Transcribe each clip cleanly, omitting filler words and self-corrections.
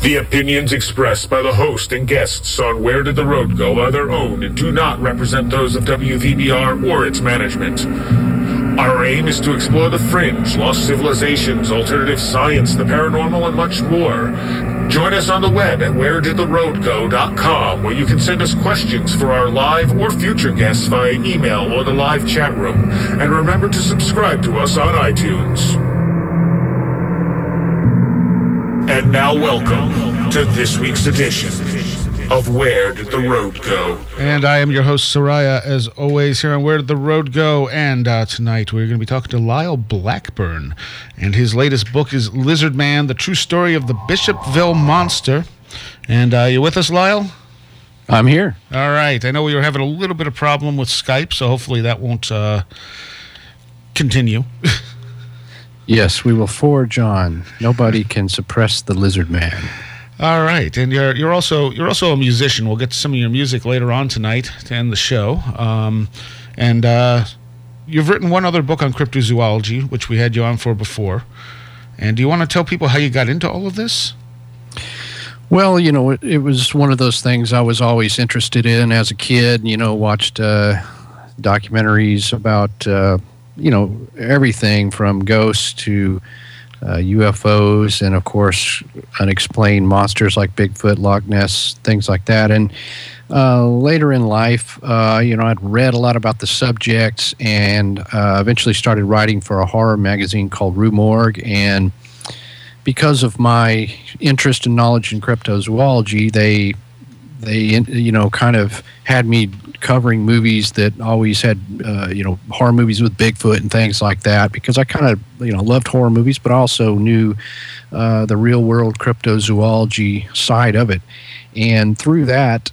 The opinions expressed by the host and guests on Where Did the Road Go are their own and do not represent those of WVBR or its management. Our aim is to explore the fringe, lost civilizations, alternative science, the paranormal, and much more. Join us on the web at wheredidtheroadgo.com, where you can send us questions for our live or future guests via email or the live chat room. And remember to subscribe to us on iTunes. And now welcome to this week's edition of Where Did the Road Go? And I am your host, Soraya, as always, here on Where Did the Road Go? And tonight we're going to be talking to Lyle Blackburn. And his latest book is Lizard Man, The True Story of the Bishopville Monster. And you with us, Lyle? I'm here. All right. I know we were having a little bit of problem with Skype, so hopefully that won't continue. Yes, we will forge on. Nobody can suppress the Lizard Man. All right, and you're also a musician. We'll get to some of your music later on tonight to end the show. And you've written one other book on cryptozoology, which we had you on for before. And do you want to tell people how you got into all of this? Well, you know, it was one of those things I was always interested in as a kid. You know, watched documentaries about everything from ghosts to UFOs, and of course unexplained monsters like Bigfoot, Loch Ness, things like that. And later in life, I'd read a lot about the subjects, and eventually started writing for a horror magazine called Rue Morgue. And because of my interest and knowledge in cryptozoology, they kind of had me covering movies that always had, horror movies with Bigfoot and things like that, because I kind of, loved horror movies, but also knew the real world cryptozoology side of it. And through that,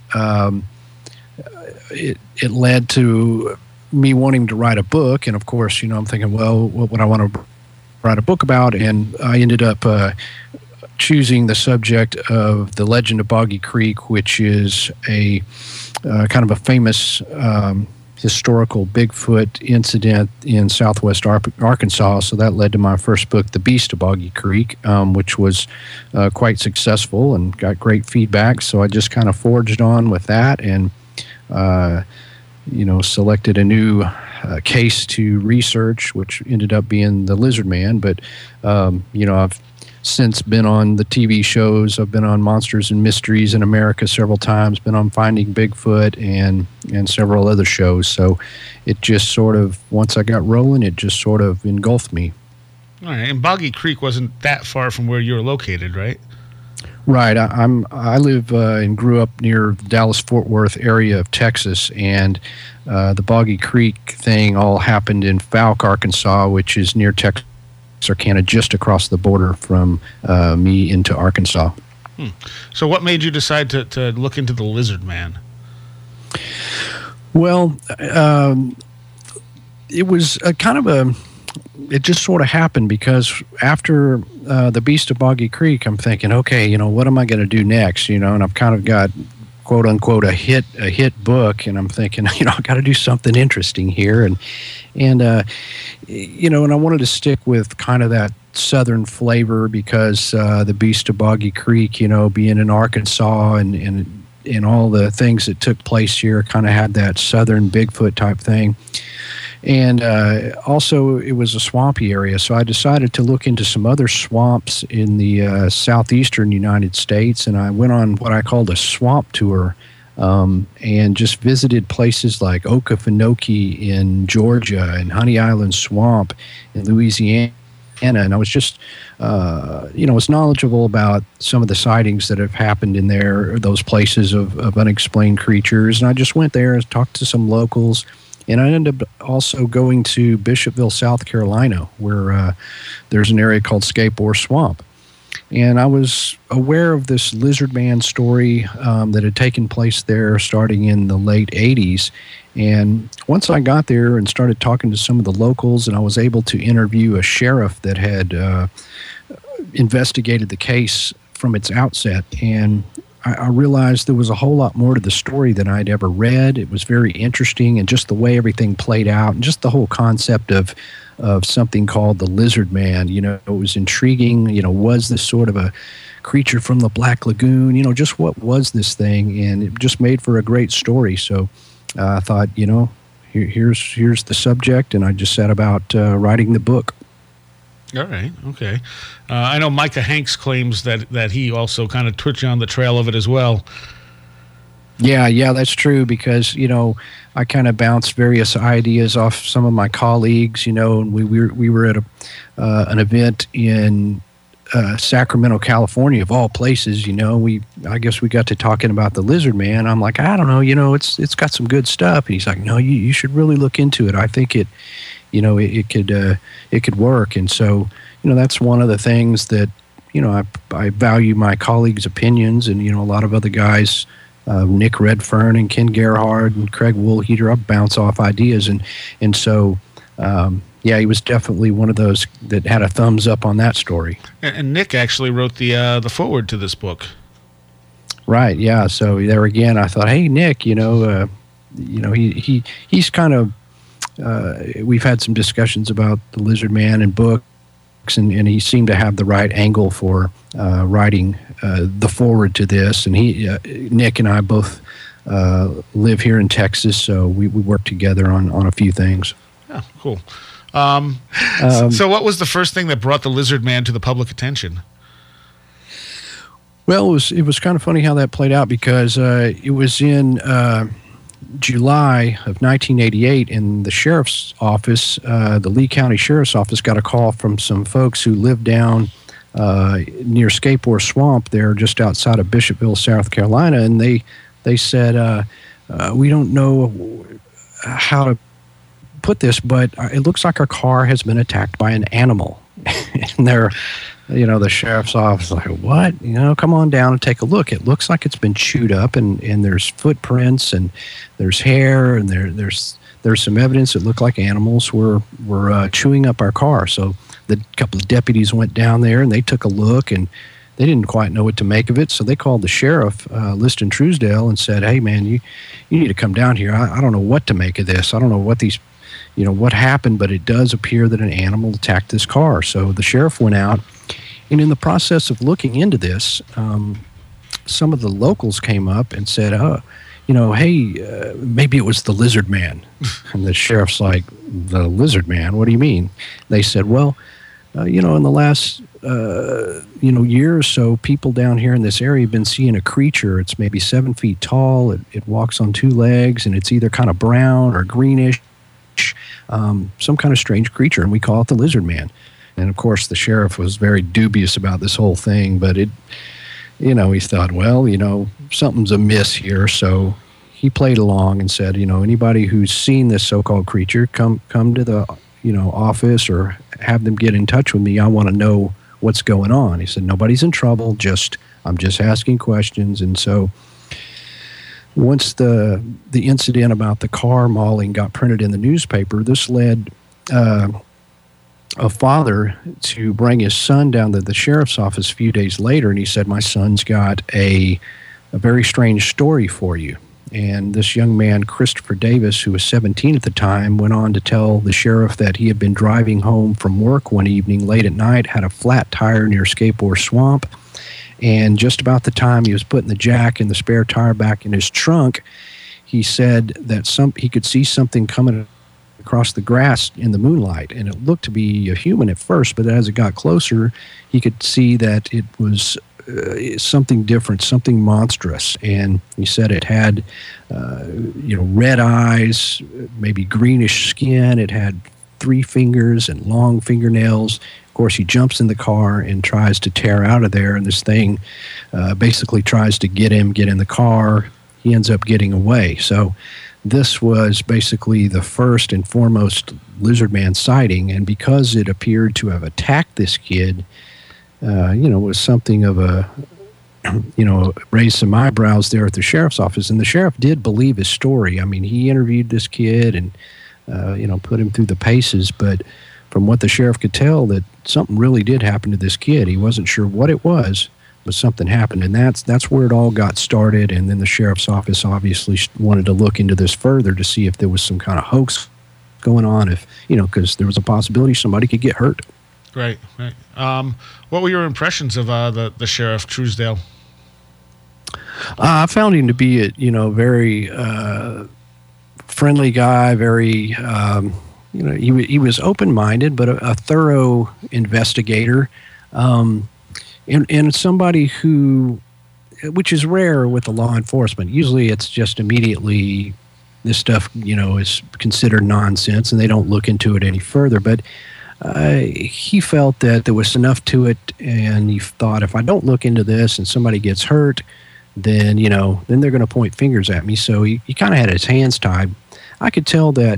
it led to me wanting to write a book. And of course, I'm thinking, well, what would I want to write a book about? And I ended up choosing the subject of the Legend of Boggy Creek, which is a kind of a famous historical Bigfoot incident in southwest Arkansas. So that led to my first book, The Beast of Boggy Creek, which was quite successful and got great feedback. So I just kind of forged on with that and, selected a new case to research, which ended up being the Lizard Man. But, I've since been on the TV shows. I've been on Monsters and Mysteries in America several times, been on Finding Bigfoot and several other shows. So it just sort of, once I got rolling, it just sort of engulfed me. All right, and Boggy Creek wasn't that far from where you were located, right? Right. I live and grew up near the Dallas-Fort Worth area of Texas, and the Boggy Creek thing all happened in Fouke, Arkansas, which is near Texarkana, just across the border from me into Arkansas. So what made you decide to look into the Lizard Man? Well, it was it just sort of happened, because after The Beast of Boggy Creek, I'm thinking, okay, what am I going to do next? And I've kind of got, quote unquote, a hit book, and I'm thinking, I got to do something interesting here, and I wanted to stick with kind of that southern flavor, because The Beast of Boggy Creek, being in Arkansas and all the things that took place here, kind of had that southern Bigfoot type thing. And also, it was a swampy area, so I decided to look into some other swamps in the southeastern United States, and I went on what I called a swamp tour, and just visited places like Okefenokee in Georgia and Honey Island Swamp in Louisiana. And I was just, was knowledgeable about some of the sightings that have happened in there, those places of unexplained creatures. And I just went there and talked to some locals. And I ended up also going to Bishopville, South Carolina, where there's an area called Scape-Ore Swamp. And I was aware of this Lizard Man story that had taken place there starting in the late 80s. And once I got there and started talking to some of the locals, and I was able to interview a sheriff that had investigated the case from its outset, and I realized there was a whole lot more to the story than I'd ever read. It was very interesting, and just the way everything played out, and just the whole concept of of something called the Lizard Man. You know, it was intriguing. You know, was this sort of a creature from the Black Lagoon? You know, just what was this thing? And it just made for a great story. So I thought, you know, here's the subject, and I just set about writing the book. All right. Okay. I know Micah Hanks claims that he also kind of took you on the trail of it as well. Yeah, that's true, because, you know, I kind of bounced various ideas off some of my colleagues, you know, and we were at an event in Sacramento, California, of all places. You know, I guess we got to talking about the Lizard Man. I'm like, I don't know, you know, it's got some good stuff. And he's like, no, you should really look into it. I think it, you know, it could work. And so, you know, that's one of the things that, you know, I value my colleagues' opinions, and, you know, a lot of other guys, Nick Redfern and Ken Gerhard and Craig Woolheater, I bounce off ideas. And so, yeah, he was definitely one of those that had a thumbs up on that story. And Nick actually wrote the foreword to this book. Right. Yeah. So there again, I thought, hey, Nick, he's kind of. We've had some discussions about the Lizard Man and books, and he seemed to have the right angle for writing the foreword to this. And Nick and I both live here in Texas, so we work together on a few things. Oh, cool. So what was the first thing that brought the Lizard Man to the public attention? Well, it was kind of funny how that played out, because it was in July of 1988 in the sheriff's office. The Lee County Sheriff's Office got a call from some folks who lived down near Skateboard Swamp there, just outside of Bishopville, South Carolina, and they said, we don't know how to put this, but it looks like our car has been attacked by an animal. And they're, you know, the sheriff's office like, what? You know, come on down and take a look. It looks like it's been chewed up, and there's footprints, and there's hair, and there's some evidence that looked like animals were chewing up our car. So the couple of deputies went down there, and they took a look, and they didn't quite know what to make of it. So they called the sheriff, Liston Truesdale, and said, hey, man, you need to come down here. I don't know what to make of this. I don't know what these, you know, what happened, but it does appear that an animal attacked this car. So the sheriff went out, and in the process of looking into this, some of the locals came up and said, you know, hey, maybe it was the Lizard Man. And the sheriff's like, the Lizard Man? What do you mean? They said, well, you know, in the last, year or so, people down here in this area have been seeing a creature. It's maybe 7 feet tall. It walks on two legs, and it's either kind of brown or greenish, some kind of strange creature, and we call it the Lizard Man. And of course, the sheriff was very dubious about this whole thing, but he thought, well, you know, something's amiss here. So he played along and said, you know, anybody who's seen this so-called creature, come to the, you know, office, or have them get in touch with me. I want to know what's going on. He said, nobody's in trouble. I'm just asking questions. And so once the incident about the car mauling got printed in the newspaper, this led a father to bring his son down to the sheriff's office a few days later, and he said, my son's got a very strange story for you. And this young man, Christopher Davis, who was 17 at the time, went on to tell the sheriff that he had been driving home from work one evening late at night, had a flat tire near Skateboard Swamp, and just about the time he was putting the jack and the spare tire back in his trunk, he said that he could see something coming across the grass in the moonlight, and it looked to be a human at first, but as it got closer, he could see that it was something different, something monstrous. And he said it had, red eyes, maybe greenish skin. It had 3 fingers and long fingernails. Of course, he jumps in the car and tries to tear out of there, and this thing basically tries to get in the car. He ends up getting away. So this was basically the first and foremost Lizard Man sighting, and because it appeared to have attacked this kid, it was something of a, raised some eyebrows there at the sheriff's office. And the sheriff did believe his story. I mean, he interviewed this kid and, put him through the paces, but from what the sheriff could tell, that something really did happen to this kid. He wasn't sure what it was, but something happened, and that's where it all got started. And then the sheriff's office obviously wanted to look into this further to see if there was some kind of hoax going on if, because there was a possibility somebody could get hurt. Right. What were your impressions of the Sheriff Truesdale? I found him to be a very friendly guy, very he was open-minded, but a thorough investigator, and somebody who, which is rare with the law enforcement. Usually it's just immediately this stuff is considered nonsense and they don't look into it any further, but he felt that there was enough to it, and he thought, if I don't look into this and somebody gets hurt, then they're going to point fingers at me. So he kind of had his hands tied. I could tell that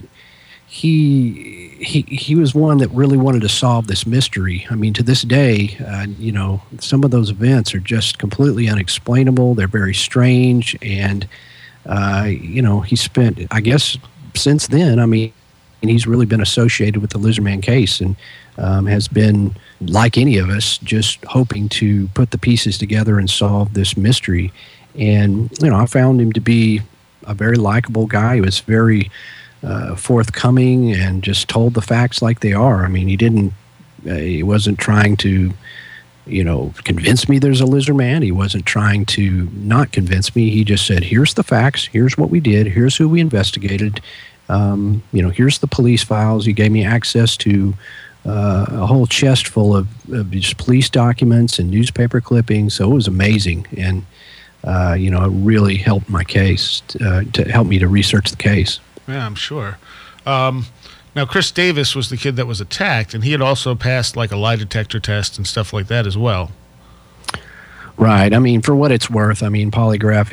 he was one that really wanted to solve this mystery. I mean, to this day, some of those events are just completely unexplainable. They're very strange, and he spent, I guess, since then, and he's really been associated with the Lizardman case, and has been, like any of us, just hoping to put the pieces together and solve this mystery. And, I found him to be a very likable guy. He was very forthcoming and just told the facts like they are. I mean, he wasn't trying to, convince me there's a lizard man. He wasn't trying to not convince me. He just said, here's the facts. Here's what we did. Here's who we investigated. Here's the police files. He gave me access to a whole chest full of just police documents and newspaper clippings. So it was amazing. And, it really helped my case, to help me to research the case. Yeah, I'm sure. Now, Chris Davis was the kid that was attacked, and he had also passed like a lie detector test and stuff like that as well. Right. I mean, for what it's worth, polygraph,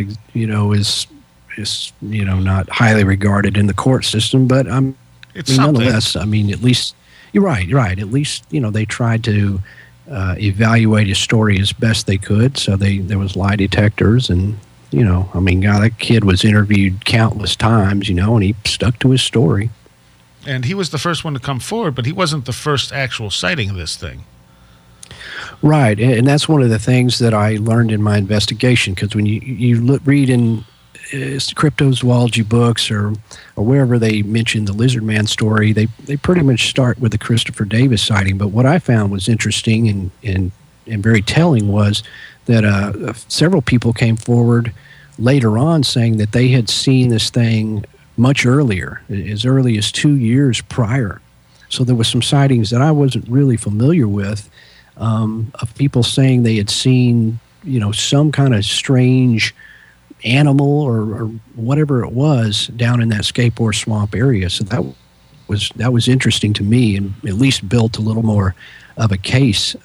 is not highly regarded in the court system, but it's something. Nonetheless, at least you're right. At least they tried to evaluate his story as best they could. So there was lie detectors, and that kid was interviewed countless times, and he stuck to his story. And he was the first one to come forward, but he wasn't the first actual sighting of this thing. Right, and that's one of the things that I learned in my investigation, because when you read in cryptozoology books or wherever they mention the Lizard Man story, they pretty much start with the Christopher Davis sighting. But what I found was interesting and very telling was that several people came forward later on saying that they had seen this thing much earlier, as early as 2 years prior. So there was some sightings that I wasn't really familiar with, of people saying they had seen, some kind of strange animal or whatever it was down in that Skateboard Swamp area. So that was interesting to me, and at least built a little more of a case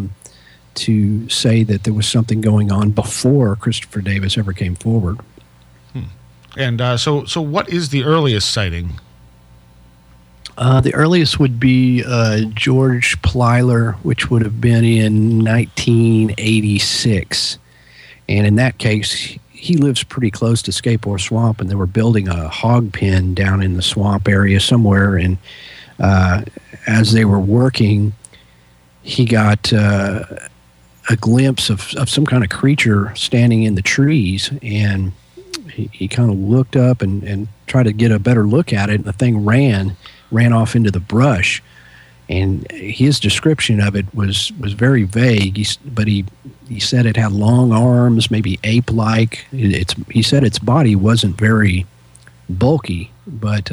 to say that there was something going on before Christopher Davis ever came forward. And so what is the earliest sighting? The earliest would be George Plyler, which would have been in 1986. And in that case, he lives pretty close to Skateboard Swamp, and they were building a hog pen down in the swamp area somewhere. And as they were working, he got a glimpse of some kind of creature standing in the trees, and he kind of looked up and tried to get a better look at it, and the thing ran off into the brush. And his description of it was very vague, but he said it had long arms, maybe ape-like. He said its body wasn't very bulky, but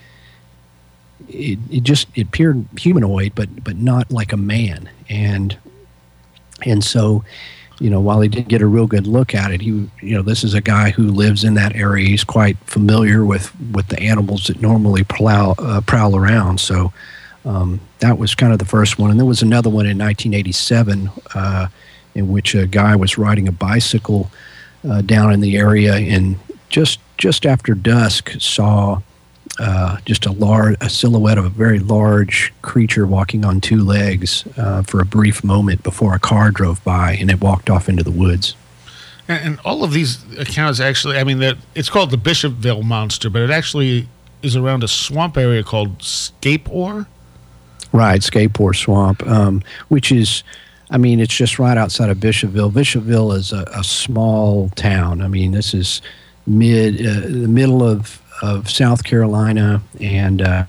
it appeared humanoid, but not like a man. And so, while he didn't get a real good look at it, this is a guy who lives in that area. He's quite familiar with the animals that normally prowl around. So that was kind of the first one. And there was another one in 1987 in which a guy was riding a bicycle down in the area, and just after dusk saw just a silhouette of a very large creature walking on two legs for a brief moment before a car drove by, and it walked off into the woods. And all of these accounts actually, it's called the Bishopville Monster, but it actually is around a swamp area called Skateboard? Right, Skateboard Swamp, which is, it's just right outside of Bishopville. Bishopville is a small town. This is the middle of South Carolina, and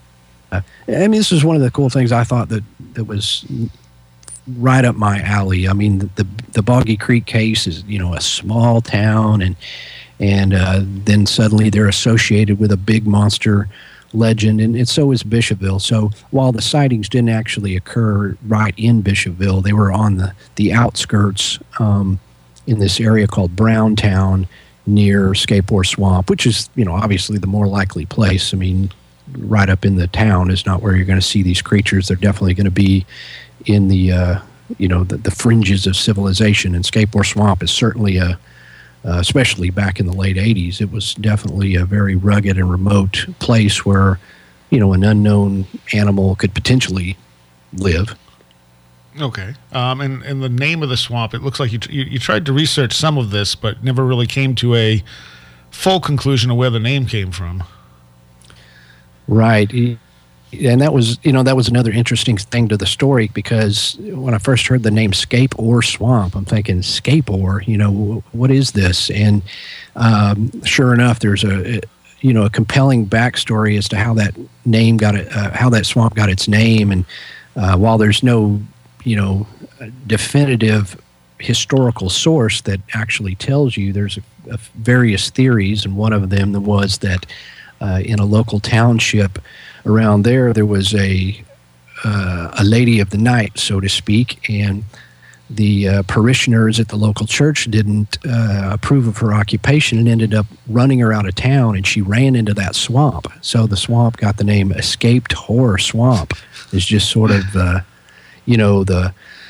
I mean, this is one of the cool things I thought that was right up my alley. I mean, the Boggy Creek case is, you know, a small town, and then suddenly they're associated with a big monster legend, and so is Bishopville. So while the sightings didn't actually occur right in Bishopville, they were on the outskirts in this area called Browntown near Scape-Ore Swamp, which is, you know, obviously the more likely place. I mean, right up in the town is not where you're going to see these creatures. They're definitely going to be in the you know, the fringes of civilization, and Scape-Ore Swamp is certainly especially back in the late 80s, it was definitely a very rugged and remote place where, you know, an unknown animal could potentially live. Okay. And the name of the swamp, it looks like you tried to research some of this, but never really came to a full conclusion of where the name came from. Right. And that was, you know, that was another interesting thing to the story, because when I first heard the name Scape-Ore Swamp, I'm thinking, Scape-Ore, you know, what is this? And sure enough, there's a compelling backstory as to how that name got it, how that swamp got its name. And while there's no, you know, definitive historical source that actually tells you, there's various theories, and one of them was that in a local township around there was a lady of the night, so to speak, and the parishioners at the local church didn't approve of her occupation and ended up running her out of town, and she ran into that swamp. So the swamp got the name Escaped Horror Swamp. It's just sort of, you know, the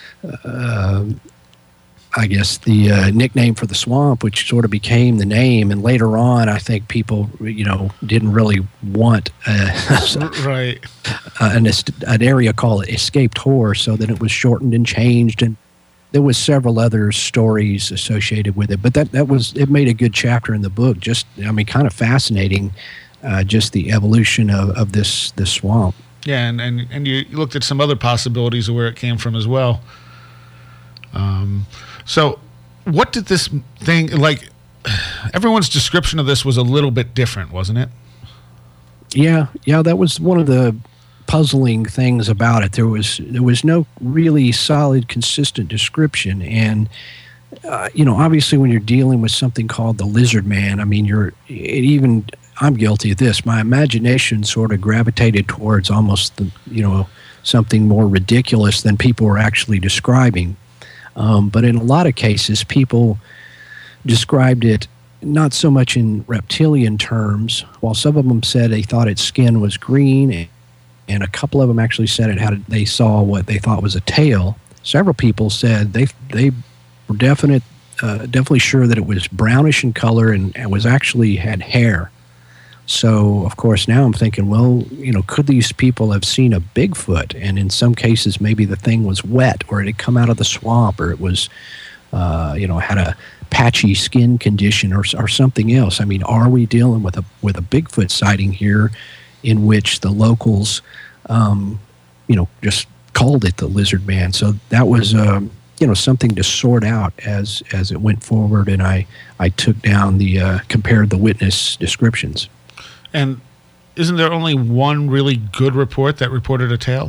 I guess the nickname for the swamp, which sort of became the name. And later on, I think people, you know, didn't really want right an area called Escaped Horror, so then it was shortened and changed, and there was several other stories associated with it. But it made a good chapter in the book. Just, I mean, kind of fascinating, just the evolution of this swamp. Yeah, and you looked at some other possibilities of where it came from as well. So what did this thing, like, everyone's description of this was a little bit different, wasn't it? Yeah, that was one of the puzzling things about it. There was no really solid, consistent description. And, you know, obviously when you're dealing with something called the Lizard Man, I mean, I'm guilty of this. My imagination sort of gravitated towards almost, something more ridiculous than people were actually describing. But in a lot of cases, people described it not so much in reptilian terms, while some of them said they thought its skin was green, and a couple of them actually said they saw what they thought was a tail. Several people said they were definitely sure that it was brownish in color and was actually had hair. So, of course, now I'm thinking, well, you know, could these people have seen a Bigfoot? And in some cases, maybe the thing was wet, or it had come out of the swamp, or it was, had a patchy skin condition or something else. I mean, are we dealing with a Bigfoot sighting here in which the locals, just called it the Lizard Man? So that was, something to sort out as it went forward, and I took down compared the witness descriptions. And isn't there only one really good report that reported a tail?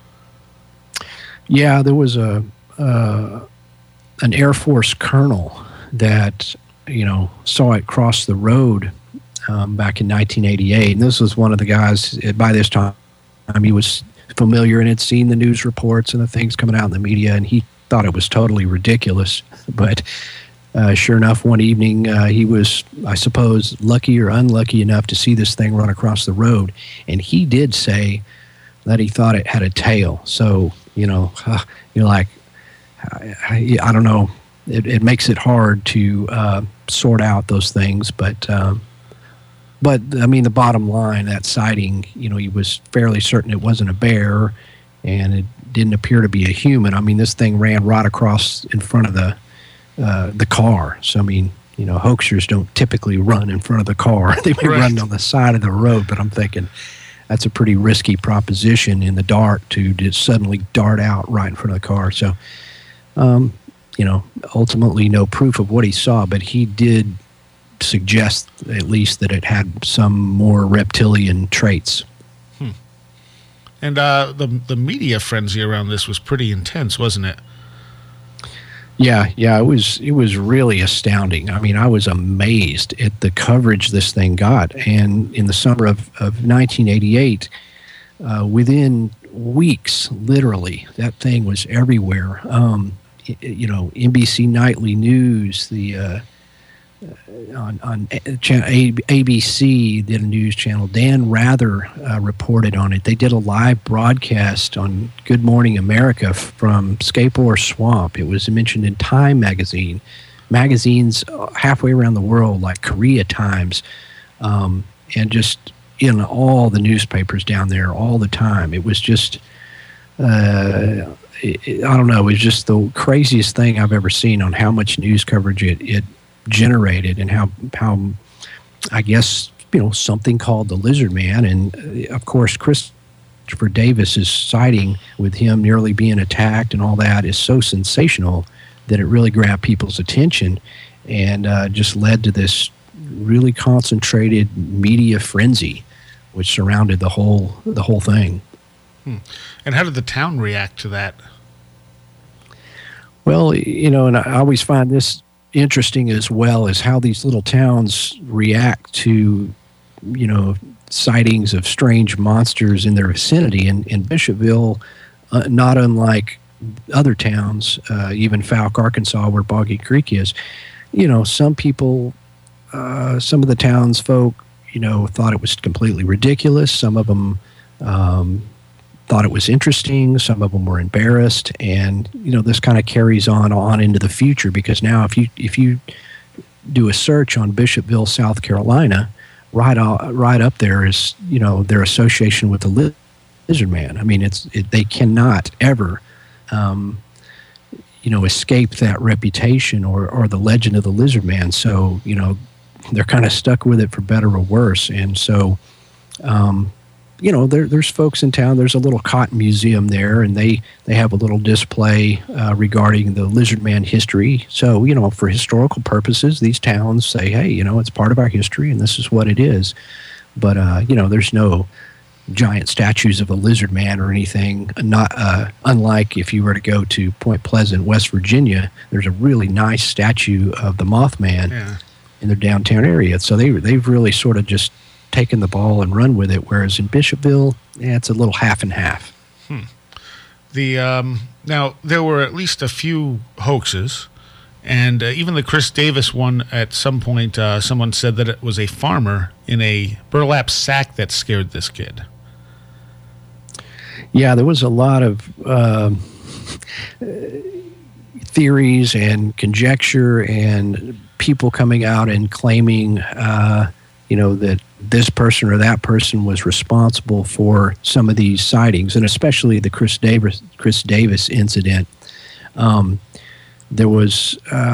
Yeah, there was an Air Force colonel that, saw it cross the road back in 1988. And this was one of the guys, by this time, he was familiar and had seen the news reports and the things coming out in the media, and he thought it was totally ridiculous. But sure enough, one evening he was, I suppose, lucky or unlucky enough to see this thing run across the road. And he did say that he thought it had a tail. So, you're like, I don't know. It makes it hard to sort out those things. But I mean, the bottom line, that sighting, he was fairly certain it wasn't a bear, and it didn't appear to be a human. I mean, this thing ran right across in front of the car. So, I mean, hoaxers don't typically run in front of the car. They may run on the side of the road, but I'm thinking that's a pretty risky proposition in the dark to just suddenly dart out right in front of the car. So, ultimately no proof of what he saw, but he did suggest at least that it had some more reptilian traits. And the media frenzy around this was pretty intense, wasn't it? Yeah, it was really astounding. I mean, I was amazed at the coverage this thing got. And in the summer of 1988, within weeks, literally, that thing was everywhere. NBC Nightly News, on ABC did a news channel. Dan Rather reported on it. They did a live broadcast on Good Morning America from Scapor Swamp. It was mentioned in Time magazine, magazines halfway around the world like Korea Times, and just in all the newspapers down there all the time. It was just, I don't know, it was just the craziest thing I've ever seen on how much news coverage it generated, and how I guess, something called the Lizard Man. And of course, Christopher Davis's sighting with him nearly being attacked and all that is so sensational that it really grabbed people's attention, and just led to this really concentrated media frenzy which surrounded the whole thing. And how did the town react to that? Well, and I always find this interesting as well, as how these little towns react to, sightings of strange monsters in their vicinity. And in Bishopville, not unlike other towns, even Fouke, Arkansas, where Boggy Creek is, some people, some of the townsfolk, thought it was completely ridiculous. Some of them thought it was interesting. Some of them were embarrassed, and this kind of carries on into the future, because now if you do a search on Bishopville, South Carolina, right up there is their association with the Lizard Man. I mean, they cannot ever escape that reputation or the legend of the Lizard Man. So they're kind of stuck with it for better or worse, and so. There's folks in town. There's a little cotton museum there, and they have a little display regarding the Lizard Man history. So, for historical purposes, these towns say, hey, it's part of our history, and this is what it is. But, there's no giant statues of a Lizard Man or anything. Not unlike if you were to go to Point Pleasant, West Virginia, there's a really nice statue of the Mothman in their downtown area. So they've really sort of just taken the ball and run with it, whereas in Bishopville, it's a little half and half. Now, there were at least a few hoaxes, and even the Chris Davis one, at some point, someone said that it was a farmer in a burlap sack that scared this kid. Yeah, there was a lot of theories and conjecture and people coming out and claiming, that this person or that person was responsible for some of these sightings, and especially the Chris Davis incident. There was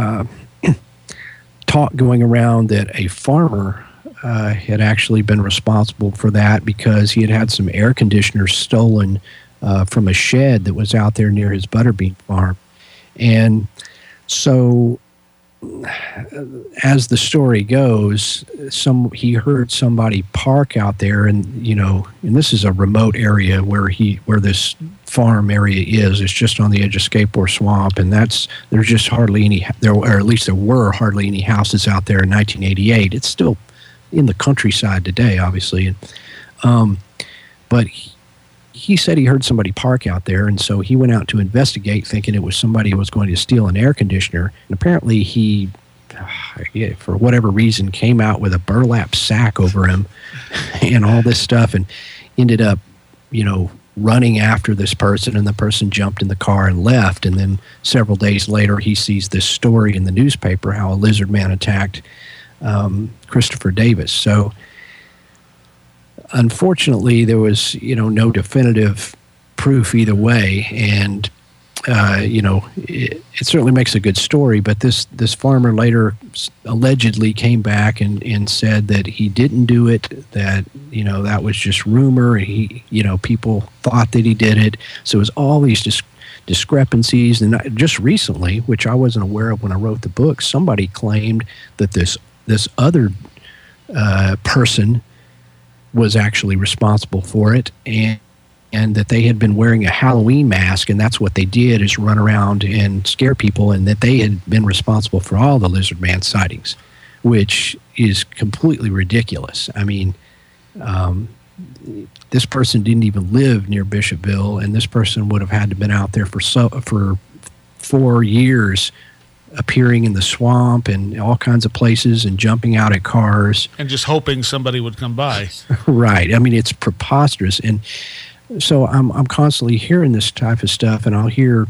talk going around that a farmer had actually been responsible for that, because he had some air conditioners stolen from a shed that was out there near his butterbean farm. And so, as the story goes, he heard somebody park out there, and and this is a remote area where this farm area is. It's just on the edge of Scapor Swamp, and there's just hardly any or at least there were hardly any houses out there in 1988. It's still in the countryside today, obviously, but he said he heard somebody park out there, and so he went out to investigate, thinking it was somebody who was going to steal an air conditioner. And apparently he, for whatever reason, came out with a burlap sack over him and all this stuff, and ended up, running after this person, and the person jumped in the car and left. And then several days later, he sees this story in the newspaper, how a Lizard Man attacked Christopher Davis. So, unfortunately, there was, no definitive proof either way, and it certainly makes a good story. But this farmer later allegedly came back and said that he didn't do it, that that was just rumor. He, people thought that he did it. So it was all these discrepancies. And just recently, which I wasn't aware of when I wrote the book, somebody claimed that this other person was actually responsible for it, and and that they had been wearing a Halloween mask, and that's what they did, is run around and scare people, and that they had been responsible for all the Lizard Man sightings, which is completely ridiculous. I mean, this person didn't even live near Bishopville, and this person would have had to been out there for 4 years, appearing in the swamp and all kinds of places and jumping out at cars. And just hoping somebody would come by. Right. I mean, it's preposterous. And so I'm constantly hearing this type of stuff, and I'll hear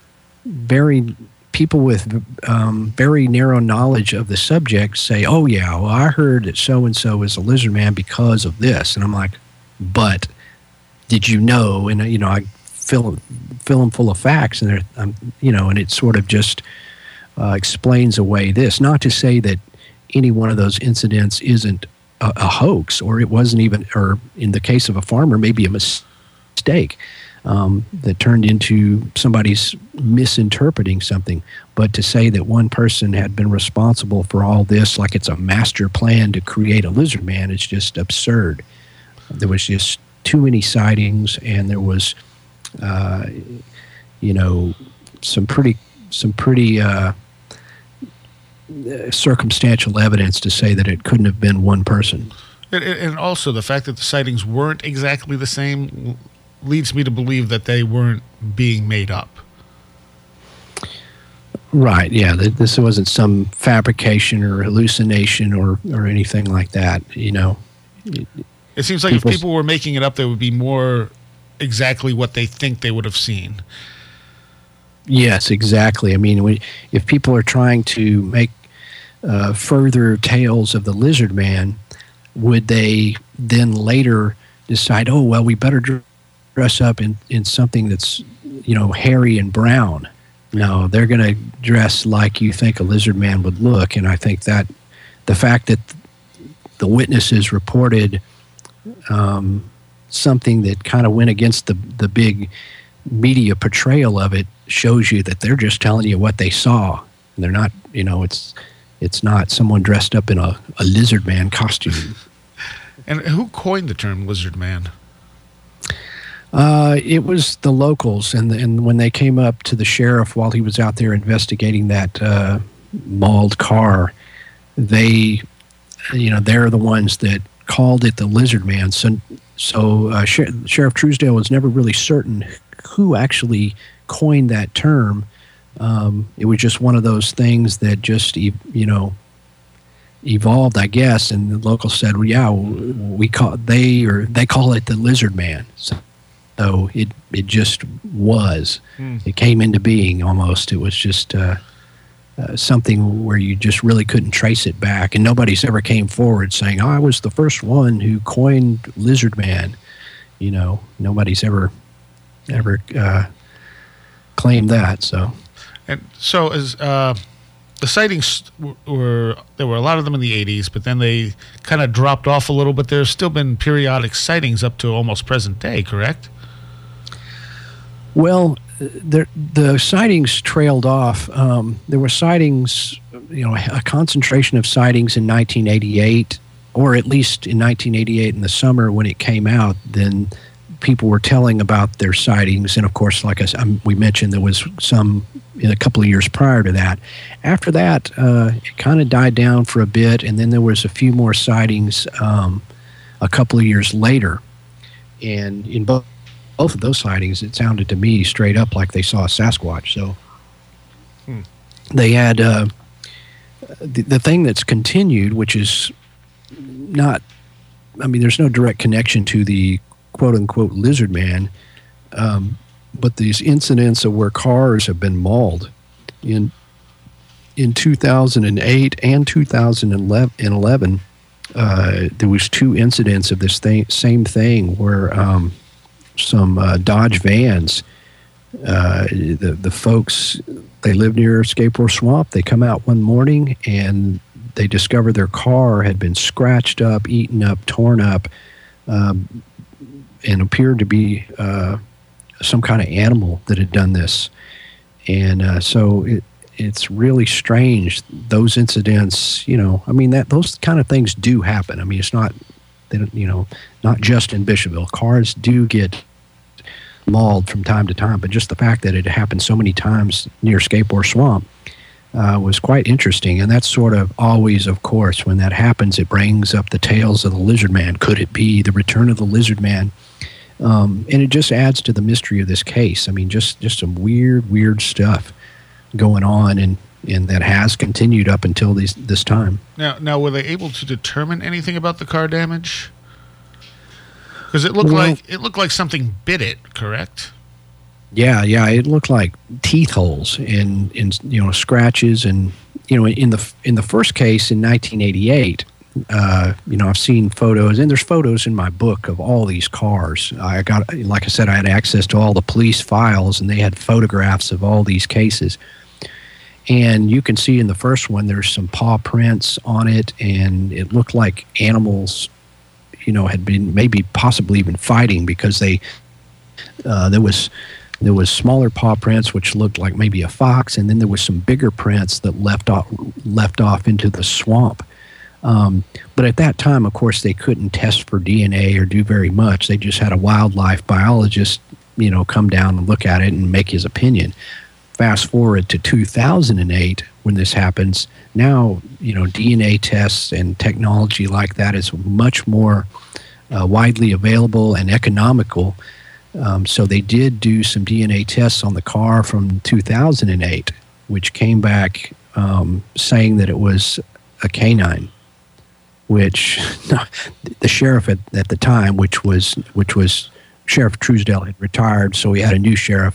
people with very narrow knowledge of the subject say, "Oh yeah, well, I heard that so and so is a lizard man because of this," and I'm like, "But did you know?" And I fill them full of facts, and and it sort of just explains away this. Not to say that any one of those incidents isn't a hoax, or it wasn't even, or in the case of a farmer, maybe a mistake that turned into somebody's misinterpreting something. But to say that one person had been responsible for all this, like it's a master plan to create a lizard man, is just absurd. There was just too many sightings, and there was, some pretty circumstantial evidence to say that it couldn't have been one person. And also the fact that the sightings weren't exactly the same leads me to believe that they weren't being made up. Right, yeah. This wasn't some fabrication or hallucination or anything like that, It seems like if people were making it up, they would be more exactly what they think they would have seen. Yes, exactly. I mean, if people are trying to make further tales of the lizard man, would they then later decide, oh, well, we better dress up in something that's, hairy and brown? No, they're going to dress like you think a lizard man would look. And I think that the fact that the witnesses reported something that kind of went against the big media portrayal of it shows you that they're just telling you what they saw. And they're not, it's not someone dressed up in a lizard man costume. And who coined the term lizard man? It was the locals, and when they came up to the sheriff while he was out there investigating that mauled car, they're the ones that called it the lizard man. So Sheriff Truesdale was never really certain who actually coined that term. It was just one of those things that just evolved, I guess. And the locals said, "Well, yeah, they call it the lizard man." So it just was. It came into being almost. It was just something where you just really couldn't trace it back, and nobody's ever came forward saying, "Oh, I was the first one who coined lizard man." Nobody's ever claimed that. So, and so as the sightings there were a lot of them in the 80s, but then they kind of dropped off a little. But there's still been periodic sightings up to almost present day, correct? Well, the sightings trailed off. There were sightings, a concentration of sightings in 1988, or at least in 1988 in the summer when it came out. Then people were telling about their sightings, and of course, like we mentioned, there was some in a couple of years prior to that. After that, it kind of died down for a bit, and then there was a few more sightings a couple of years later, and in both of those sightings, it sounded to me straight up like they saw a Sasquatch. So they had the thing that's continued, which is not, there's no direct connection to the quote-unquote lizard man, but these incidents of where cars have been mauled in 2008 and 2011, there was 2 incidents of this same thing where some Dodge vans, the folks, they live near Skateboard Swamp. They come out one morning and they discover their car had been scratched up, eaten up, torn up, and appeared to be some kind of animal that had done this. And so it's really strange. Those incidents, those kind of things do happen. It's not, not just in Bishopville. Cars do get mauled from time to time, but just the fact that it happened so many times near Skateboard Swamp was quite interesting. And that's sort of always, of course, when that happens, it brings up the tales of the Lizard Man. Could it be the return of the Lizard Man? And it just adds to the mystery of this case. I mean, just some weird stuff going on, and that has continued up until this time. Now, were they able to determine anything about the car damage? Because it looked like something bit it, correct? Yeah, it looked like teeth holes and scratches, and in the first case in 1988, I've seen photos, and there's photos in my book of all these cars. Like I said, I had access to all the police files, and they had photographs of all these cases. And you can see in the first one, there's some paw prints on it, and it looked like animals, had been maybe possibly even fighting, because there was smaller paw prints which looked like maybe a fox, and then there was some bigger prints that left off into the swamp. But at that time, of course, they couldn't test for DNA or do very much. They just had a wildlife biologist, come down and look at it and make his opinion. Fast forward to 2008 when this happens. Now, DNA tests and technology like that is much more widely available and economical. So they did do some DNA tests on the car from 2008, which came back saying that it was a canine, which the sheriff at the time, which was Sheriff Truesdale, had retired, so he had a new sheriff.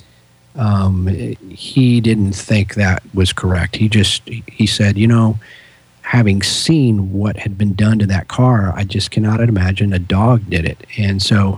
He didn't think that was correct. He said, having seen what had been done to that car, I just cannot imagine a dog did it. And so,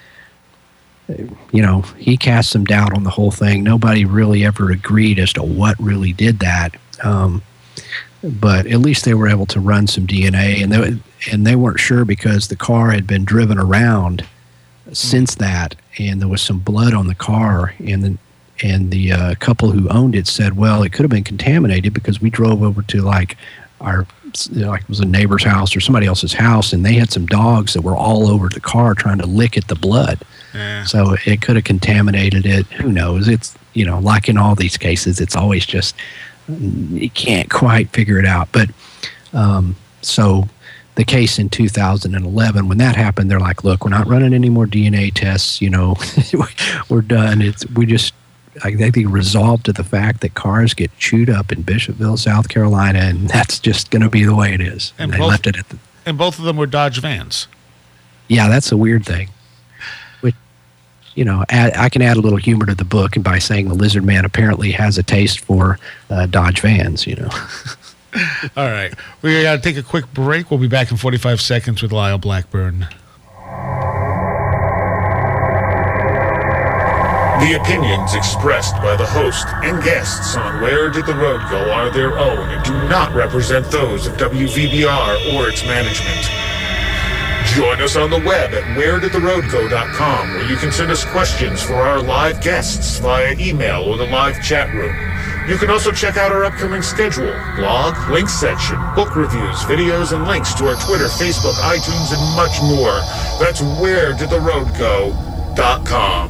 he cast some doubt on the whole thing. Nobody really ever agreed as to what really did that. But at least they were able to run some DNA, and they weren't sure because the car had been driven around since that, and there was some blood on the car, and the couple who owned it said, well, it could have been contaminated because we drove over to it was a neighbor's house or somebody else's house, and they had some dogs that were all over the car trying to lick at the blood. Yeah. So it could have contaminated it. Who knows? It's, like in all these cases, it's always just, you can't quite figure it out. But so the case in 2011, when that happened, they're like, look, we're not running any more DNA tests. We're done. I think they resolved to the fact that cars get chewed up in Bishopville, South Carolina, and that's just going to be the way it is. And they left it at the. And both of them were Dodge vans. Yeah, that's a weird thing. Which, I can add a little humor to the book, and by saying the Lizard Man apparently has a taste for Dodge vans. All right, we got to take a quick break. We'll be back in 45 seconds with Lyle Blackburn. The opinions expressed by the host and guests on Where Did the Road Go are their own and do not represent those of WVBR or its management. Join us on the web at wheredidtheroadgo.com, where you can send us questions for our live guests via email or the live chat room. You can also check out our upcoming schedule, blog, links section, book reviews, videos, and links to our Twitter, Facebook, iTunes, and much more. That's wheredidtheroadgo.com.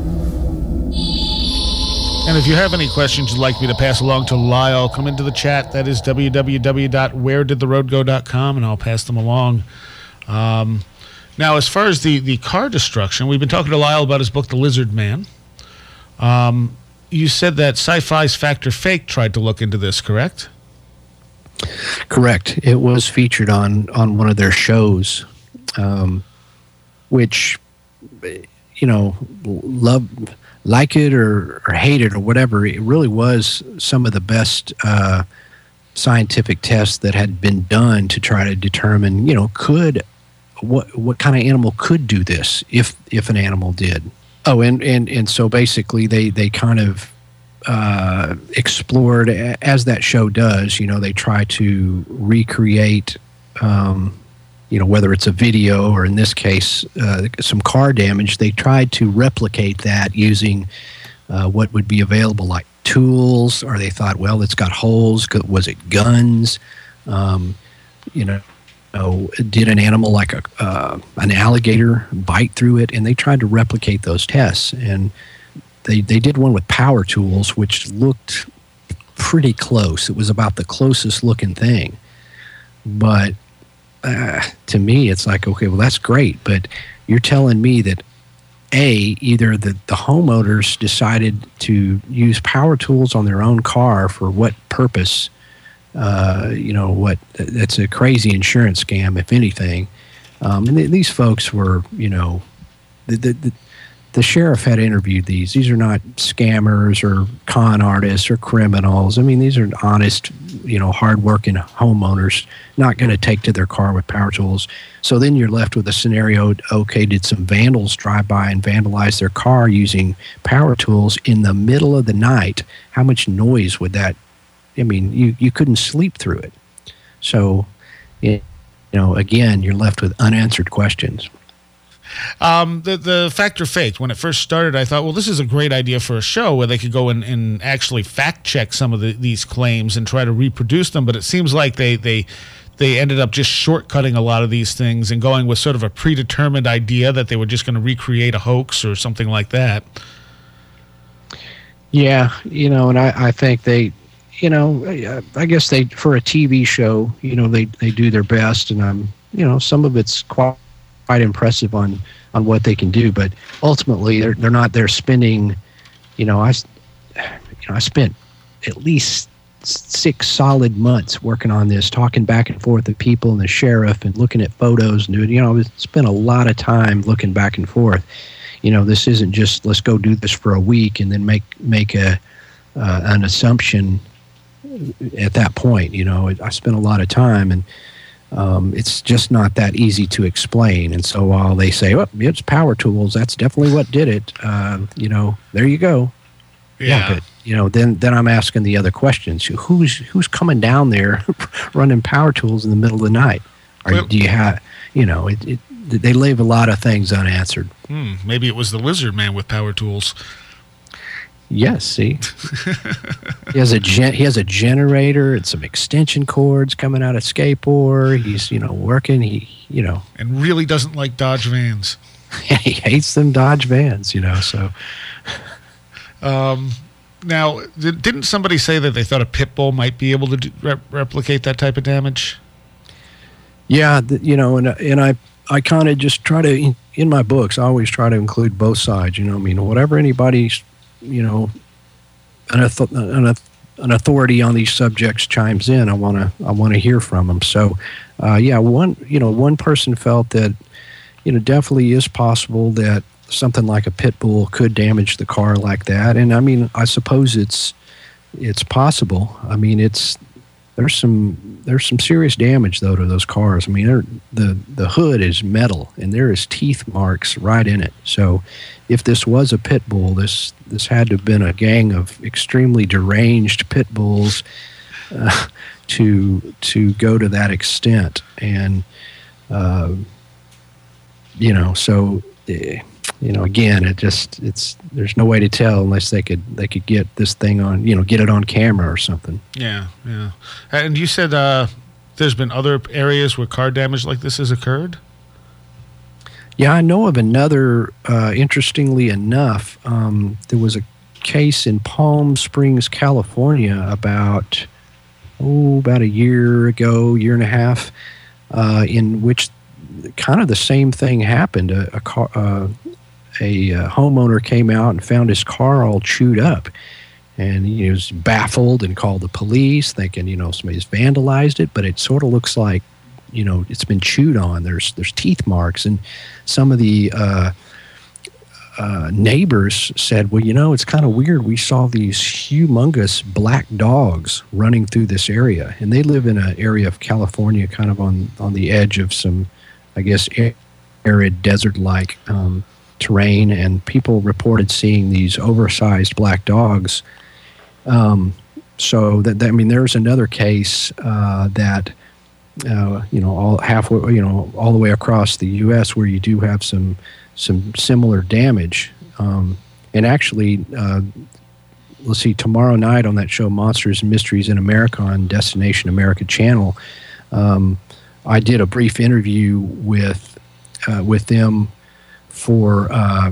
And if you have any questions you'd like me to pass along to Lyle, come into the chat. That is www.wheredidtheroadgo.com, and I'll pass them along. Now, as far as the car destruction, we've been talking to Lyle about his book, The Lizard Man. You said that Sci-Fi's Factor Fake tried to look into this, correct? Correct. It was featured on one of their shows, which, like it or hate it or whatever, it really was some of the best scientific tests that had been done to try to determine, what kind of animal could do this if an animal did. Oh, and so basically they kind of explored, as that show does, they try to recreate, whether it's a video or in this case, some car damage. They tried to replicate that using what would be available, like tools, or they thought, well, it's got holes. Was it guns? did an animal like an alligator bite through it, and they tried to replicate those tests. And they did one with power tools, which looked pretty close. It was about the closest looking thing. But to me, it's like, okay, well, that's great. But you're telling me that, either the homeowners decided to use power tools on their own car for what purpose, that's a crazy insurance scam, if anything. And these folks were, the sheriff had interviewed these. These are not scammers or con artists or criminals. I mean, these are honest, hardworking homeowners, not going to take to their car with power tools. So then you're left with a scenario, okay, did some vandals drive by and vandalize their car using power tools in the middle of the night? How much noise would that, you couldn't sleep through it. So, again, you're left with unanswered questions. The Fact or Fake, when it first started, I thought, well, this is a great idea for a show where they could go and actually fact check some of these claims and try to reproduce them. But it seems like they ended up just shortcutting a lot of these things and going with sort of a predetermined idea that they were just going to recreate a hoax or something like that. Yeah, and I think they, I guess they, for a TV show, they do their best, and some of it's quite impressive on what they can do, but ultimately they're not there spending, I spent at least 6 solid months working on this, talking back and forth with people and the sheriff and looking at photos and doing, I spent a lot of time looking back and forth. This isn't just let's go do this for a week and then make an assumption at that point. I spent a lot of time, and it's just not that easy to explain. And so while they say, "Oh, it's power tools," that's definitely what did it. There you go. Yeah. But then I'm asking the other questions. Who's coming down there running power tools in the middle of the night? Do you have? They leave a lot of things unanswered. Maybe it was the lizard man with power tools. Yes, see, he has a generator and some extension cords coming out of skateboard. He's working. And really doesn't like Dodge Vans. He hates them Dodge Vans. So. Now, didn't somebody say that they thought a pit bull might be able to replicate that type of damage? Yeah, and I kind of just try to, in my books, I always try to include both sides. Whatever anybody's, an authority on these subjects chimes in, I want to hear from them. So, one person felt that, definitely is possible that something like a pit bull could damage the car like that. And I suppose it's possible. There's some serious damage though to those cars. The hood is metal and there is teeth marks right in it. So if this was a pit bull, this had to have been a gang of extremely deranged pit bulls to go to that extent. And again, there's no way to tell unless they could get this thing on, get it on camera or something. Yeah. And you said there's been other areas where car damage like this has occurred? Yeah, I know of another, interestingly enough, there was a case in Palm Springs, California about a year and a half, in which kind of the same thing happened. A homeowner came out and found his car all chewed up, and he was baffled and called the police, thinking somebody's vandalized it. But it sort of looks like it's been chewed on. There's teeth marks, and some of the neighbors said, well, it's kind of weird. We saw these humongous black dogs running through this area, and they live in an area of California, kind of on the edge of some, I guess, arid desert-like terrain, and people reported seeing these oversized black dogs. So there's another case that all halfway, all the way across the U.S. where you do have some similar damage. And actually, let's see, tomorrow night on that show, Monsters and Mysteries in America on Destination America Channel, I did a brief interview with them for